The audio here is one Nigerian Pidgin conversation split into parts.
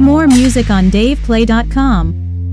More music on DavePlay.com.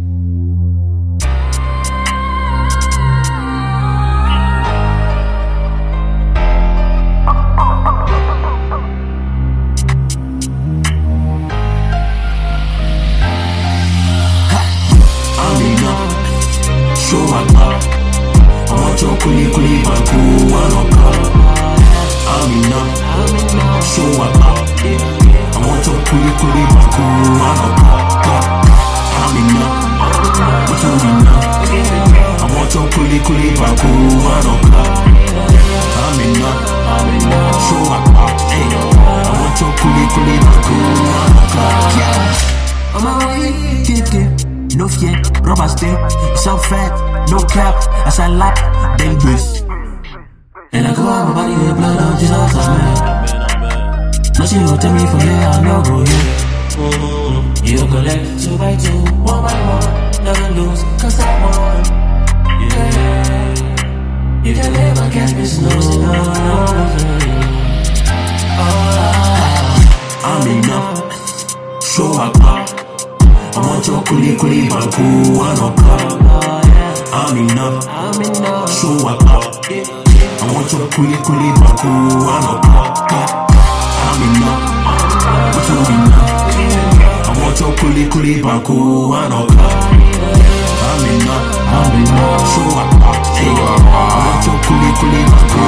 Show up, I want your kuli baku wanoka. Amina, show up, I want your kuli baku wanoka. Amina, what you mean? I want your kuli baku wanoka. Amina, show up, I want your kuli baku wanoka. On my way, kick. No fear, rubber stamp, it's all fat, no cap, as I like, then bliss. And I go out my body with blood on Jesus, man. Nothing will tell me from here, I know go here. You collect 2 by 2, 1 by 1, never lose, cause I won. Yeah, you can never catch me slow. I'm enough, show up. I want your kuli baku wanoka. Amina, show up. I want your kuli baku wanoka. Amina, what you mean? I want your kuli baku wanoka. Amina, show up. I want your kuli baku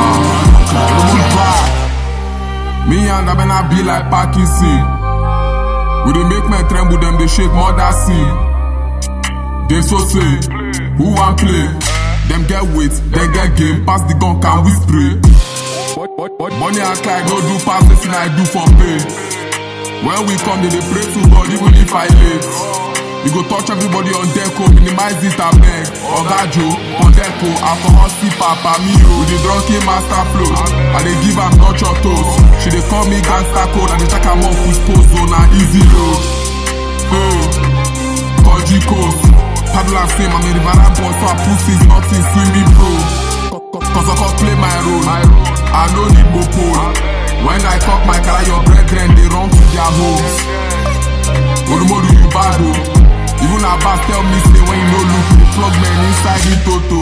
wanoka. Me and I be like Parkinson. We dey make men tremble, them they shake mother scene. They so say, who want play? Them get weight, they get game. Pass the gun, can we spray? Money act like no do pass the thing I do for pay. When we come, they pray to God even if I late. You go touch everybody on deco, minimize it I beg. Ogajo, on deco, alcohol see papa mio. With the drunken master flow, and they give am touch your toes. She dey call me gangster code, and they check am off with pose zone and easy road. Hey, Koji coast, paddle and same, I'm a river boy, so I pussy's nothing, see me bro. Cause I can play my role, I no need no pole. When I talk my car, your brethren, they run to their homes. Olumodu you bad oh. Even a boss tell me say when you no look, the plug man inside the toto.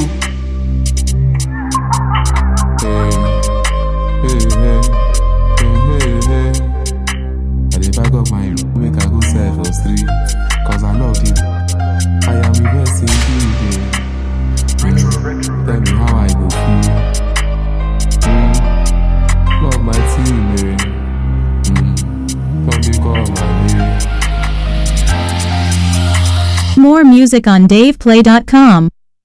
I dey back up my room, make I go sell for street. Cause I love you, I am reversing you. Tell me how I go feel. Love my team, don't be call my name. More music on DavePlay.com.